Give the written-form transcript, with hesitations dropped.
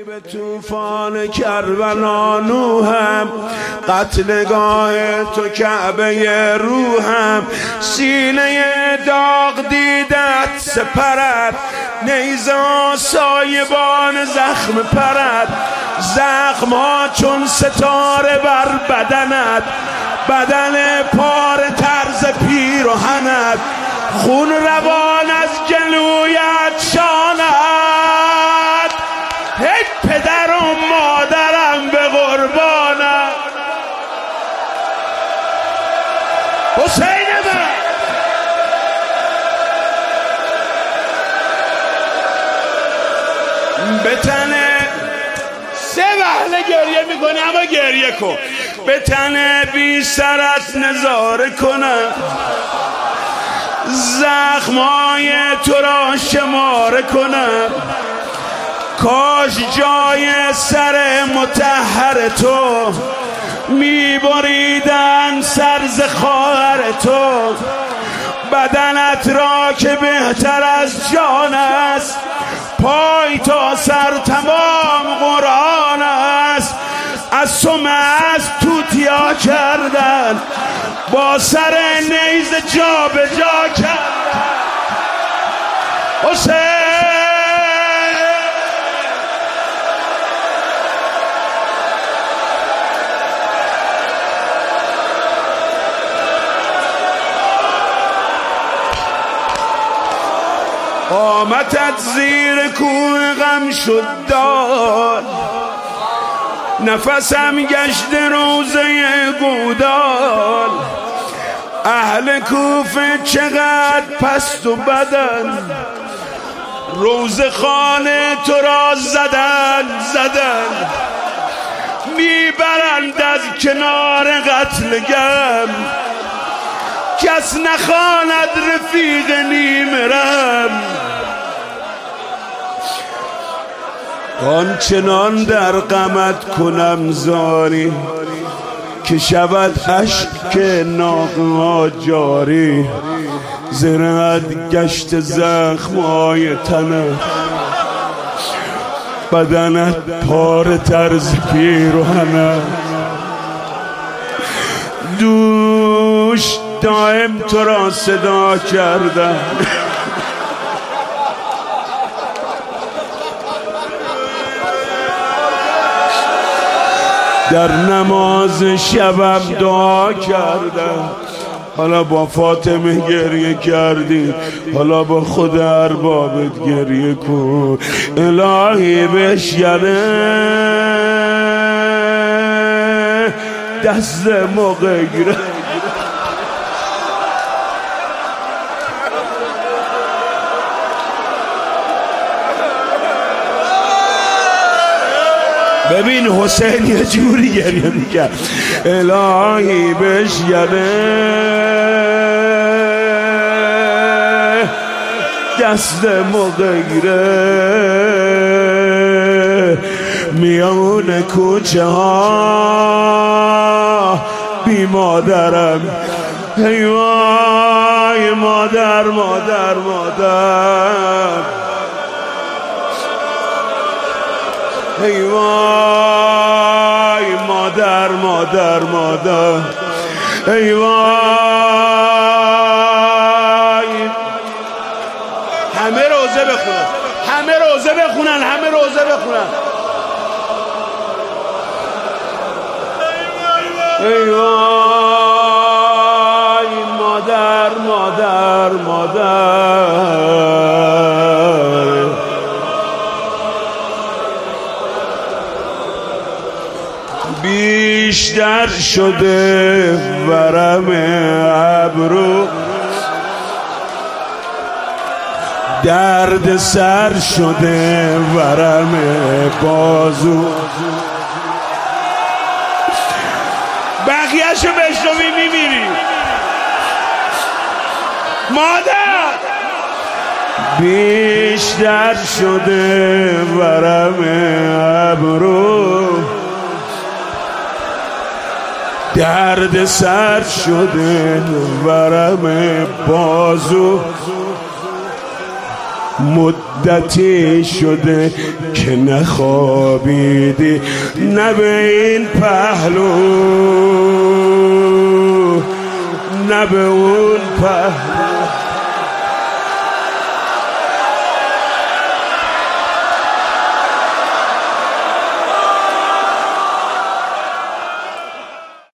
به طوفان کربلا نوحم، قتلگاه تو کعبه روحم. سینه داغ دیدت سپرد، نیزه سایبان زخم پرد. زخم ها چون ستاره بر بدنت، بدن پار طرز پیرهنت. خون روان از گلویت شاند، ای پدر و مادرم به قربانم. حسین من به تنه سه وهله گریه میکنی، اما گریه کن. به تنه بی سرت نظاره کنم، زخمای تو را شماره کنم. کاش جای سر مطهر تو میبریدن سر ز خواهر تو. بدنت را که بهتر از جان است، پای تا سر تمام قرآن است. از تو مست توتیا کردن، با سر نیزه جا به جا کردن. حسین قامتت زیر کوه غم شد دار، نفسم گشت روزه گودال. اهل کوفه چقدر پست و بدن، روزه خانه تو را زدن. میبرند از کنار قتلگم، کس نخواند رفیق نیمرم. آنچنان در غمت کنم زاری، که شود اشک ناقها جاری. زرد گشت زخمای تنت، بدنت پار طرز پیرهنت. دوش دائم تو را صدا کردم، در نماز شبم دعا کردم. حالا با فاطمه گریه کردی، حالا با خود اربابت گریه کن. الهی بشکنه دست مغیره. ببین حسین یه جوری گریه میکرد، الهی بشکنه دست مغیره. میان کوچه ها بی مادرم، ای وای مادر مادر مادر. ای وای مادر مادر مادر. ای وای. همه روزه بخونن، همه روزه بخونن، همه روزه بخونن. ای وای مادر مادر مادر. بیشتر شده ورم ابرو، درد سر شده ورم بازو. بقیه‌شو بشنوی میمیری مادر. بیشتر شده ورم ابرو، درد سر شده ورم بازو. مدتی شده که نخوابیدی، نه به این پهلو نه به اون پهلو.